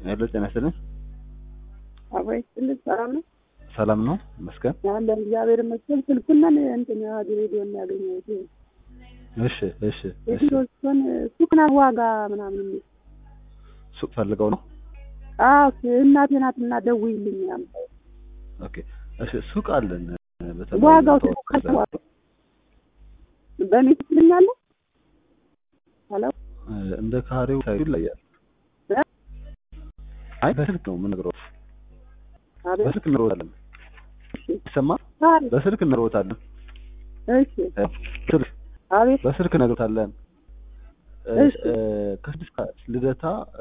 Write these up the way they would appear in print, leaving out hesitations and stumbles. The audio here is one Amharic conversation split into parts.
ሄሎ ጤና ይስጥልኝ። አባይ ስልክ ሰላም ነው? ሰላም ነው መስገን። ያለን እግዚአብሔር ይመስገን። ስልኩን እንትን ሬዲዮ የሚያገኘው እሺ እሺ እሺ። እሱን ሱቅና ዋጋ ምናምን ሱቅ ፈልገው ነው? አዎ እናቴ ናትና ደውይልኝ ምናምን። ኦኬ እሺ። ሱቅ አለን ዋጋው በኔ ትልኛለ? ሄሎ እንደ ካሬው ሳይል ይለያል። አይ በስልክ ነው የምነግረው። በስልክ እንሮጣለን። ይሰማ? በስልክ እንሮጣለን። እሺ ስልክ አቤት። በስልክ እንሮጣለን። ከስድስት ልደታ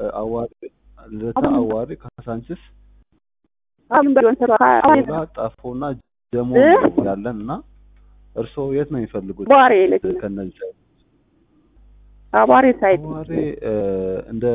አዋሪ ካሳንቺስ አሁን በእንሰራ ጣፎና ጀሞ ያለንና እርሶ የት ነው የሚፈልጉት? አዋሪ ለክ ከነዚህ አዋሪ ሳይት አዋሪ እንደ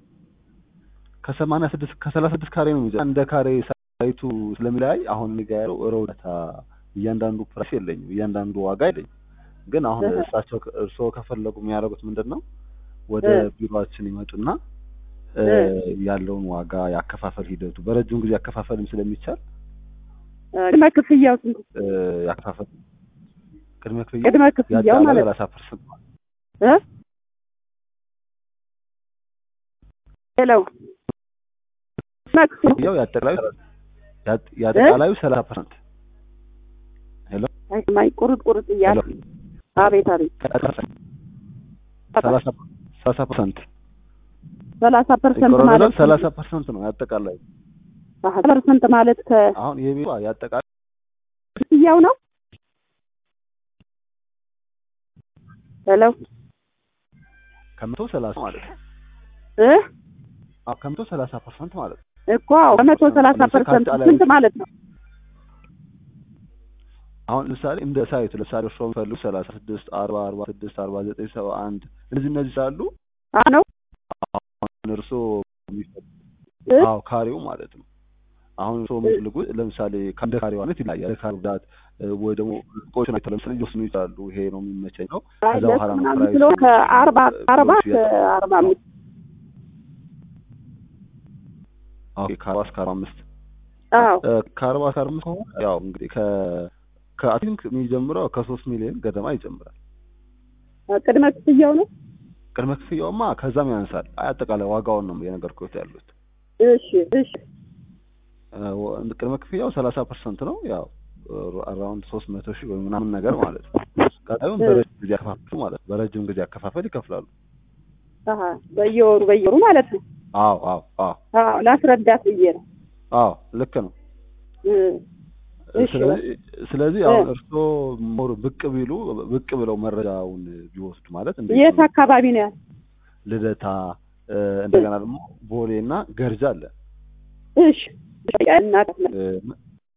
ከ86 ከ36 ካሬ ነው የሚጀምረው። እንደ ካሬ ሳይቱ ስለሚለያይ አሁን ንጋያው ሮዳታ እያንዳንዱ ፕራይስ የለኝም፣ እያንዳንዱ ዋጋ የለኝም። ግን አሁን እርሶ ከፈለጉ የሚያደርጉት ምንድነው ወደ ቢሮአችን ይመጡና ያለውን ዋጋ ያከፋፈል ሂደቱ በረጅም ጊዜ ያከፋፈልም ስለሚቻል ቅድመ ክፍያው ስንት? ያከፋፈል ቅድመ ክፍያው ማለት 30% ሄሎ ክፍያው ያጠቃላዩ 30%። ሄሎ ማይ ቁርጥ እያለ አቤት አቤት 30% 30% ማለት 30% ነው ያጠቃላዩ። 30% ማለት አሁን የቤቷ ያጠቃላዩ ክፍያው ነው። ሄሎ ከ130 ማለት ነው ከ130% ማለት ነው እኮ 130% ስንት ማለት ነው? አሁን ለምሳሌ እንደ ሳይት ለምሳሌ ሾም ፈልጉ 36 40 46 49 71 እነዚህ ሳሉ ነው አሁን እርሶ ካሬው ማለት ነው። አሁን እርሶ የሚፈልጉት ለምሳሌ ከአንደ ካሬው አይነት ይለያል። ካሬው ዳት ወይ ደግሞ ቆይቶ ነው ለምሳሌ ይወስኑ ይችላሉ። ይሄ ነው የሚመቸኝ ነው። ከዛ በኋላ ነው ፕራይስ ከ40 45 ኦኬ ከ40 እስከ 45 ከ40 እስከ 45 ሆነ። ያው እንግዲህ ከአይ ቲንክ የሚጀምረው ከ3 ሚሊዮን ገደማ ይጀምራል። ቅድመ ክፍያው ነው። ቅድመ ክፍያውማ ከዛም ያንሳል። አጠቃላይ ዋጋውን ነው የነገርኩት ያሉት። እሺ እሺ። ቅድመ ክፍያው 30% ነው። ያው አራውንድ 300,000 ወይ ምናምን ነገር ማለት ነው። ቀጣዩን በረጅም ጊዜ ያከፋፈሉ ማለት ነው። በረጅም ጊዜ ያከፋፈል ይከፍላሉ። በየወሩ ማለት ነው። አዎ ላስረዳት ብዬ ነው። አዎ ልክ ነው። ስለዚህ አሁን እርሶ ሞር ብቅ ብለው መረጃውን ቢወስዱ ማለት የት አካባቢ ነው ያለው? ልደታ እንደገና ደግሞ ቦሌና ገርጃ አለ። እሺ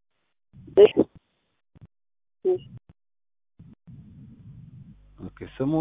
ኦኬ ስሙ